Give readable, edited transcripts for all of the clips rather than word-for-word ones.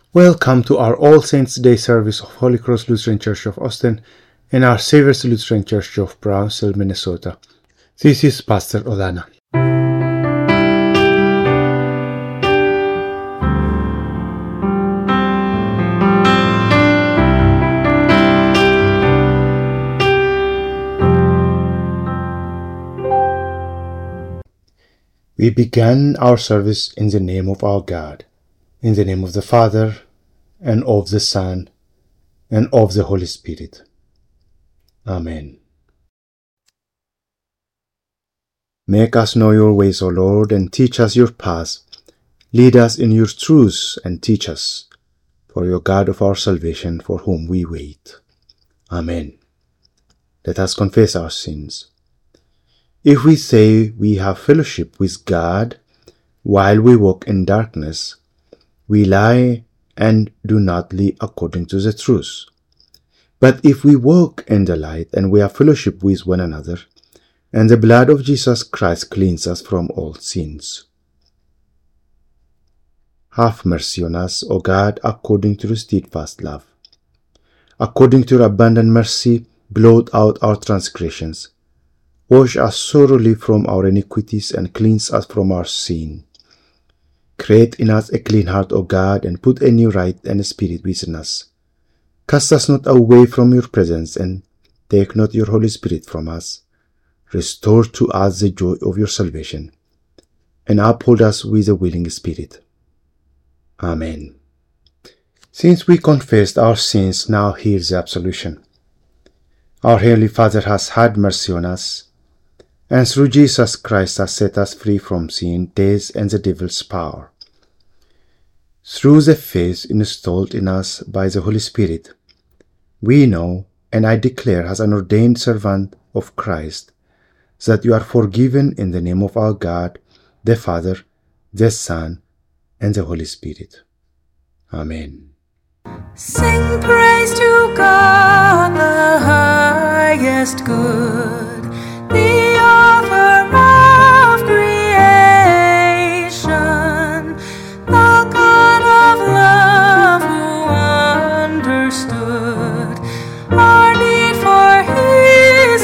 Welcome to our All Saints' Day service of Holy Cross Lutheran Church of Austin and our Savior's Lutheran Church of Brownsville, Minnesota. This is Pastor Olana. We began our service in the name of our God, in the name of the Father, and of the Son, and of the Holy Spirit. Amen. Make us know your ways, O Lord, and teach us your paths. Lead us in your truths, and teach us, for your God of our salvation, for whom we wait. Amen. Let us confess our sins. If we say we have fellowship with God while we walk in darkness, we lie and do not live according to the truth. But if we walk in the light and we have fellowship with one another, and the blood of Jesus Christ cleanses us from all sins. Have mercy on us, O God, according to your steadfast love. According to your abundant mercy, blot out our transgressions. Wash us thoroughly from our iniquities and cleanse us from our sin. Create in us a clean heart, O God, and put a new right and spirit within us. Cast us not away from your presence, and take not your Holy Spirit from us. Restore to us the joy of your salvation, and uphold us with a willing spirit. Amen. Since we confessed our sins, now hear the absolution. Our Heavenly Father has had mercy on us, and through Jesus Christ has set us free from sin, death, and the devil's power. Through the faith installed in us by the Holy Spirit, we know, and I declare as an ordained servant of Christ, that you are forgiven in the name of our God, the Father, the Son, and the Holy Spirit. Amen. Sing praise to God, the highest good, the author of creation, the God of love who understood our need for his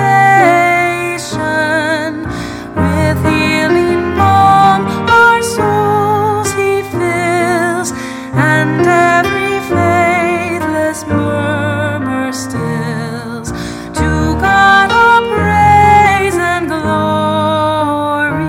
salvation. With healing balm our souls he fills, and every faithless murmur stills. To God all praise and glory.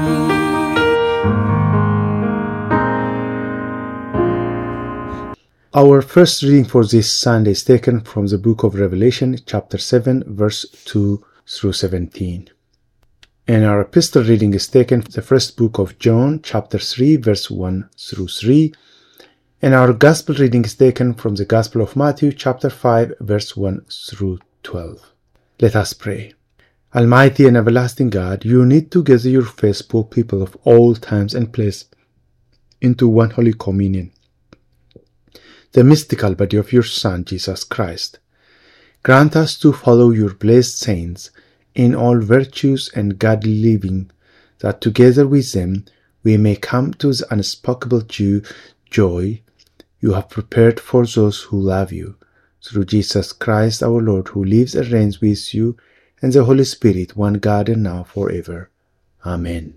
Our first reading for this Sunday is taken from the book of Revelation, chapter 7, verse 2 through 17. And our epistle reading is taken from the first book of John, chapter 3, verse 1 through 3. And our gospel reading is taken from the Gospel of Matthew, chapter 5, verse 1 through 12. Let us pray. Almighty and everlasting God, you knit together your faithful people of all times and place into one holy communion, the mystical body of your Son, Jesus Christ. Grant us to follow your blessed saints in all virtues and godly living, that together with them we may come to the unspeakable joy you have prepared for those who love you. Through Jesus Christ our Lord, who lives and reigns with you and the Holy Spirit, one God, and now forever. Amen.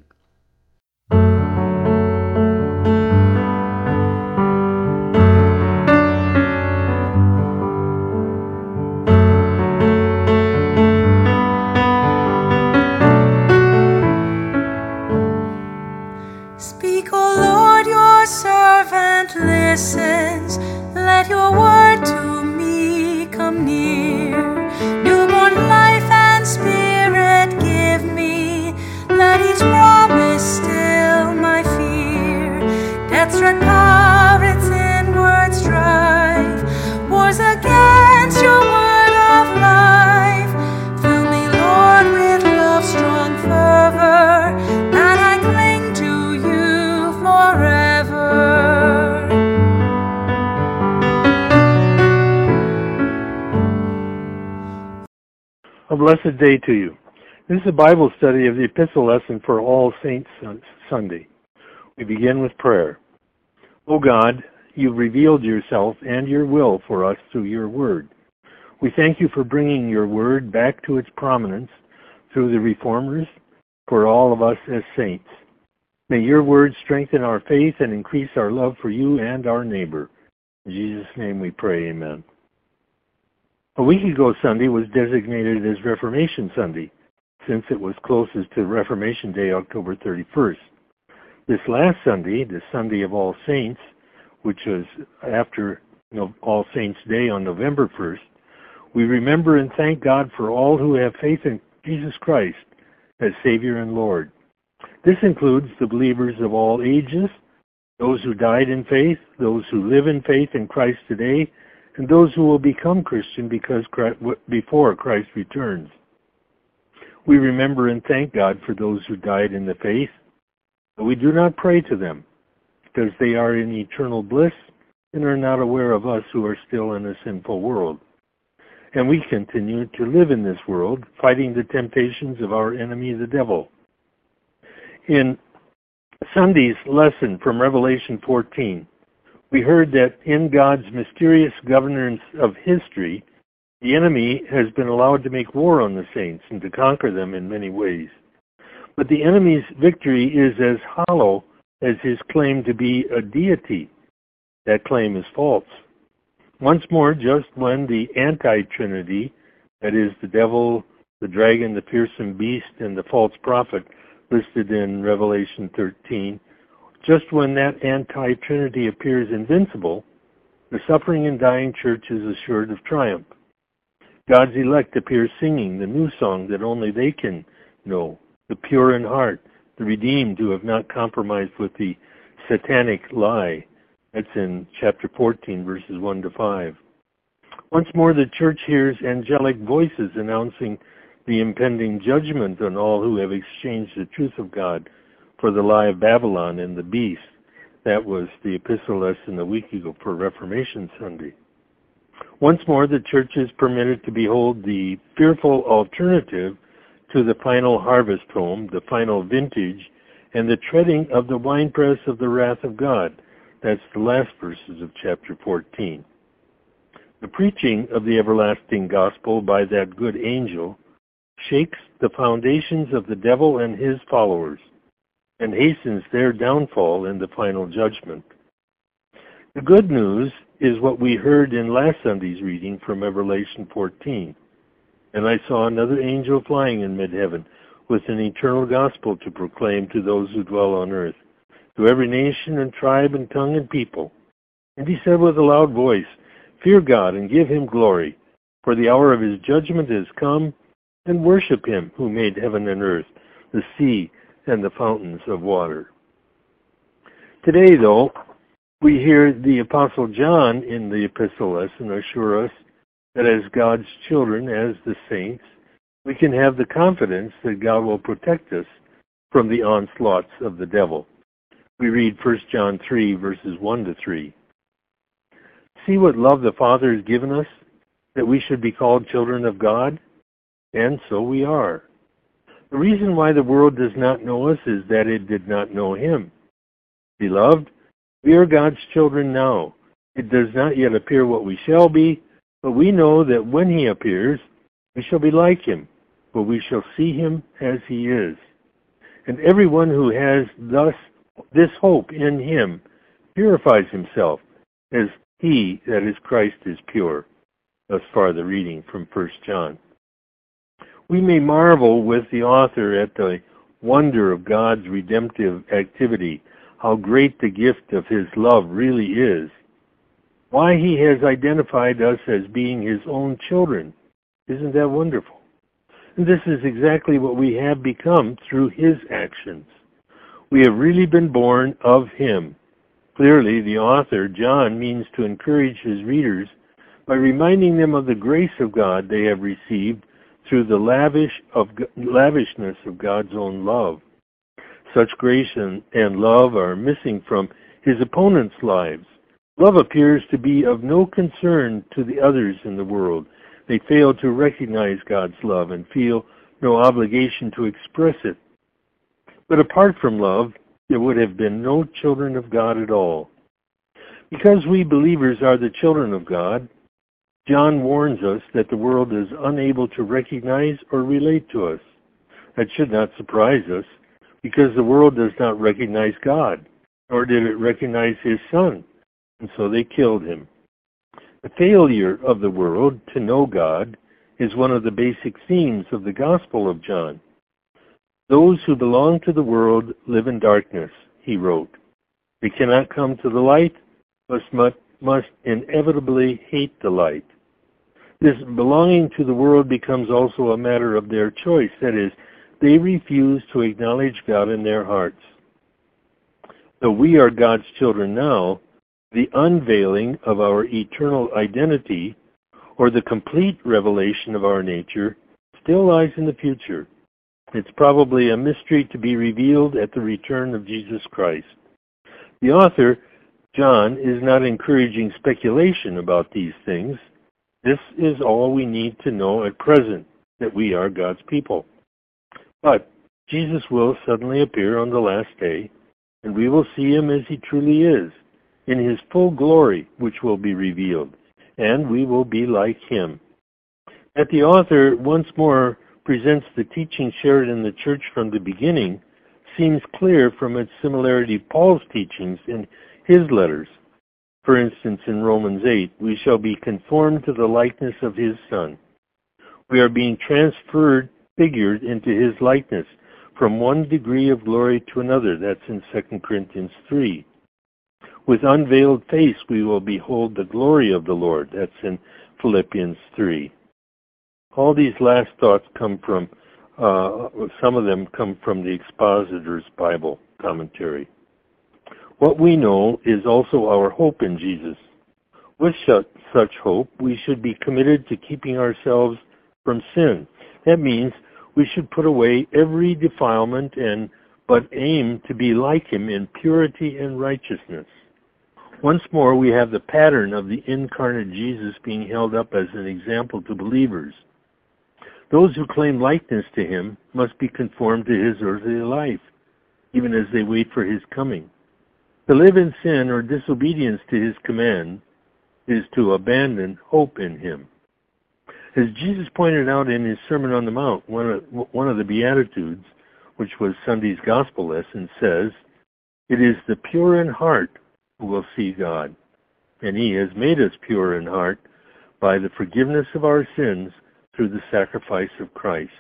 Speak, O Lord, your servant listens. Let your word to me come near. Newborn life and spirit give me. Let each promise still my fear. Death's red power, its inward strife, wars against your word of life. Fill me, Lord, with love's strong fervor, that I cling to you forever. A blessed day to you. This is a Bible study of the epistle lesson for All Saints Sunday. We begin with prayer. O God, you've revealed yourself and your will for us through your word. We thank you for bringing your word back to its prominence through the reformers for all of us as saints. May your word strengthen our faith and increase our love for you and our neighbor. In Jesus' name we pray, amen. A week ago Sunday was designated as Reformation Sunday, since it was closest to Reformation Day, October 31st. This last Sunday, the Sunday of All Saints, which was after All Saints Day on November 1st, we remember and thank God for all who have faith in Jesus Christ as Savior and Lord. This includes the believers of all ages, those who died in faith, those who live in faith in Christ today, and those who will become Christian before Christ returns. We remember and thank God for those who died in the faith, but we do not pray to them, because they are in eternal bliss and are not aware of us who are still in a sinful world. And we continue to live in this world, fighting the temptations of our enemy, the devil. In Sunday's lesson from Revelation 14, we heard that in God's mysterious governance of history, the enemy has been allowed to make war on the saints and to conquer them in many ways. But the enemy's victory is as hollow as his claim to be a deity. That claim is false. Once more, just when the anti-Trinity, that is, the devil, the dragon, the fearsome beast, and the false prophet listed in Revelation 13, just when that anti-Trinity appears invincible, the suffering and dying church is assured of triumph. God's elect appear singing the new song that only they can know, the pure in heart, the redeemed who have not compromised with the satanic lie. That's in chapter 14, verses 1 to 5. Once more, the church hears angelic voices announcing the impending judgment on all who have exchanged the truth of God for the lie of Babylon and the beast. That was the epistle lesson a week ago for Reformation Sunday. Once more, the church is permitted to behold the fearful alternative to the final harvest home, the final vintage, and the treading of the winepress of the wrath of God. That's the last verses of chapter 14. The preaching of the everlasting gospel by that good angel shakes the foundations of the devil and his followers and hastens their downfall in the final judgment. The good news is what we heard in last Sunday's reading from Revelation 14. And I saw another angel flying in mid-heaven with an eternal gospel to proclaim to those who dwell on earth, to every nation and tribe and tongue and people. And he said with a loud voice, "Fear God and give him glory, for the hour of his judgment is come, and worship him who made heaven and earth, the sea, and the fountains of water." Today, though, we hear the Apostle John in the epistle lesson assure us that as God's children, as the saints, we can have the confidence that God will protect us from the onslaughts of the devil. We read 1 John 3, verses 1 to 3. See what love the Father has given us, that we should be called children of God? And so we are. The reason why the world does not know us is that it did not know him. Beloved, we are God's children now. It does not yet appear what we shall be, but we know that when he appears, we shall be like him, for we shall see him as he is. And everyone who has thus this hope in him purifies himself, as he, that is Christ, is pure. Thus far the reading from 1 John. We may marvel with the author at the wonder of God's redemptive activity, how great the gift of his love really is, why he has identified us as being his own children. Isn't that wonderful? And this is exactly what we have become through his actions. We have really been born of him. Clearly, the author, John, means to encourage his readers by reminding them of the grace of God they have received through the lavishness of God's own love. Such grace and love are missing from his opponents' lives. Love appears to be of no concern to the others in the world. They fail to recognize God's love and feel no obligation to express it. But apart from love, there would have been no children of God at all. Because we believers are the children of God, John warns us that the world is unable to recognize or relate to us. That should not surprise us, because the world does not recognize God, nor did it recognize His Son, and so they killed Him. The failure of the world to know God is one of the basic themes of the Gospel of John. Those who belong to the world live in darkness, he wrote. They cannot come to the light, must inevitably hate the light. This belonging to the world becomes also a matter of their choice. That is, they refuse to acknowledge God in their hearts. Though we are God's children now, the unveiling of our eternal identity, or the complete revelation of our nature, still lies in the future. It's probably a mystery to be revealed at the return of Jesus Christ. The author, John, is not encouraging speculation about these things. This is all we need to know at present, that we are God's people. But Jesus will suddenly appear on the last day, and we will see Him as He truly is, in His full glory, which will be revealed, and we will be like Him. That the author once more presents the teaching shared in the church from the beginning seems clear from its similarity to Paul's teachings in his letters. For instance, in Romans 8, we shall be conformed to the likeness of His Son. We are being figured into His likeness from one degree of glory to another. That's in 2 Corinthians 3. With unveiled face we will behold the glory of the Lord. That's in Philippians 3. All these last thoughts come from, some of them come from the Expositor's Bible commentary. What we know is also our hope in Jesus. With such hope, we should be committed to keeping ourselves from sin. That means we should put away every defilement but aim to be like Him in purity and righteousness. Once more, we have the pattern of the incarnate Jesus being held up as an example to believers. Those who claim likeness to Him must be conformed to His earthly life, even as they wait for His coming. To live in sin or disobedience to His command is to abandon hope in Him. As Jesus pointed out in His Sermon on the Mount, one of the Beatitudes, which was Sunday's Gospel lesson, says, "It is the pure in heart who will see God, and He has made us pure in heart by the forgiveness of our sins through the sacrifice of Christ."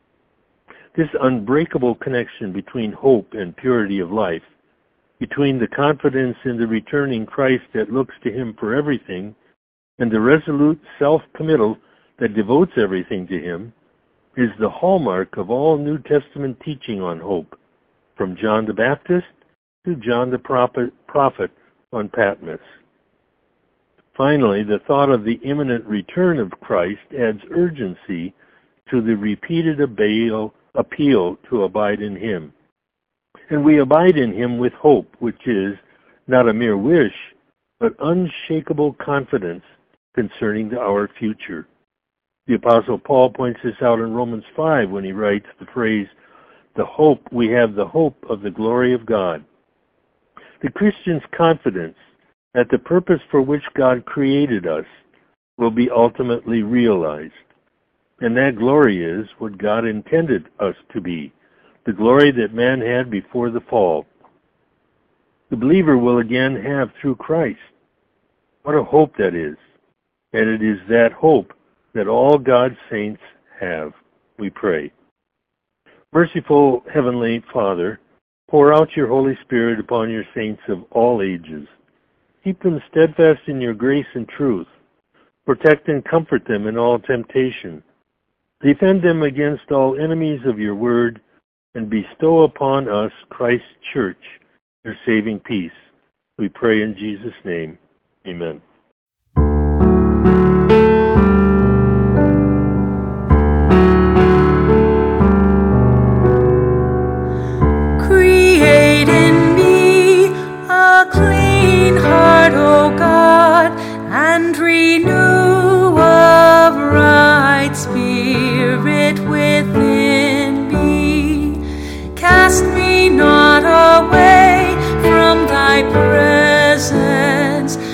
This unbreakable connection between hope and purity of life, between the confidence in the returning Christ that looks to Him for everything, and the resolute self-committal that devotes everything to Him, is the hallmark of all New Testament teaching on hope, from John the Baptist to John the prophet on Patmos. Finally, the thought of the imminent return of Christ adds urgency to the repeated appeal to abide in Him. And we abide in Him with hope, which is not a mere wish, but unshakable confidence concerning our future. The Apostle Paul points this out in Romans 5 when he writes the phrase, we have the hope of the glory of God. The Christian's confidence that the purpose for which God created us will be ultimately realized. And that glory is what God intended us to be, the glory that man had before the fall. The believer will again have through Christ. What a hope that is. And it is that hope that all God's saints have. We pray. Merciful Heavenly Father, pour out your Holy Spirit upon your saints of all ages. Keep them steadfast in your grace and truth. Protect and comfort them in all temptation. Defend them against all enemies of your word, and bestow upon us Christ's church, your saving peace. We pray in Jesus' name. Amen. Create in me a clean heart, O God, and renew a right spirit within me. Cast me not away from thy presence,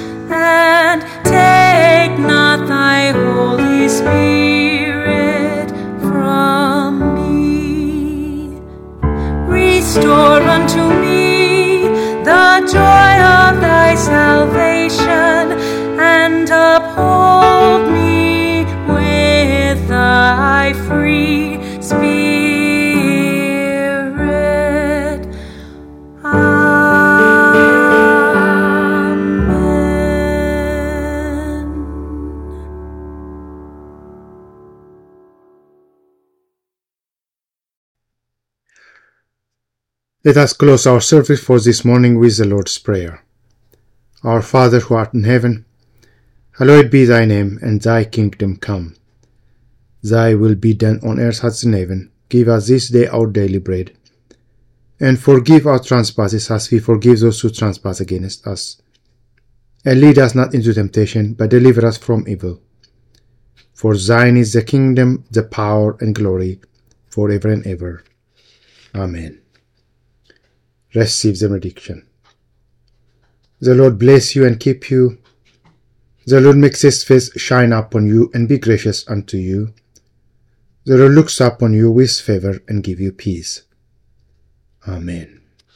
Let us close our service for this morning with the Lord's Prayer. Our Father who art in heaven, hallowed be thy name, and thy kingdom come. Thy will be done on earth as in heaven. Give us this day our daily bread, and forgive our trespasses as we forgive those who trespass against us. And lead us not into temptation, but deliver us from evil. For thine is the kingdom, the power, and glory, forever and ever. Amen. Receive the benediction. The Lord bless you and keep you. The Lord makes his face shine upon you and be gracious unto you. The Lord looks upon you with favor and give you peace. Amen.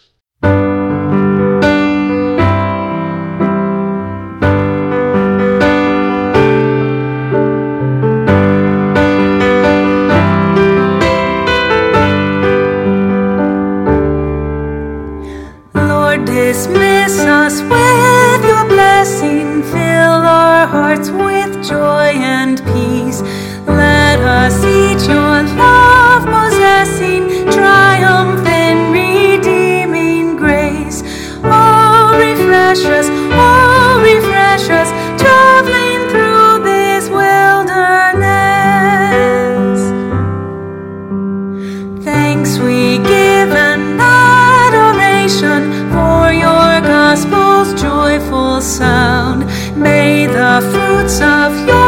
Dismiss us with your blessing, fill our hearts with joy and peace. Let us each your love possessing, triumph in redeeming grace. Oh, refresh us, traveling through this wilderness. Thanks we give and adoration for your gospel's joyful sound. May the fruits of your